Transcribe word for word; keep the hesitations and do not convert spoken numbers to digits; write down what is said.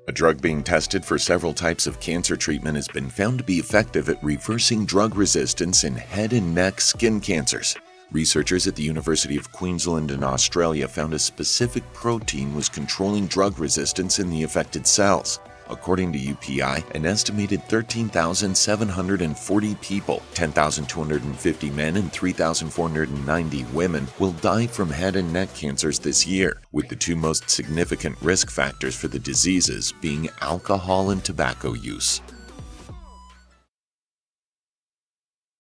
A drug being tested for several types of cancer treatment has been found to be effective at reversing drug resistance in head and neck skin cancers. Researchers at the University of Queensland in Australia found a specific protein was controlling drug resistance in the affected cells. According to U P I, an estimated thirteen thousand seven hundred forty people, ten thousand two hundred fifty men and three thousand four hundred ninety women, will die from head and neck cancers this year, with the two most significant risk factors for the diseases being alcohol and tobacco use.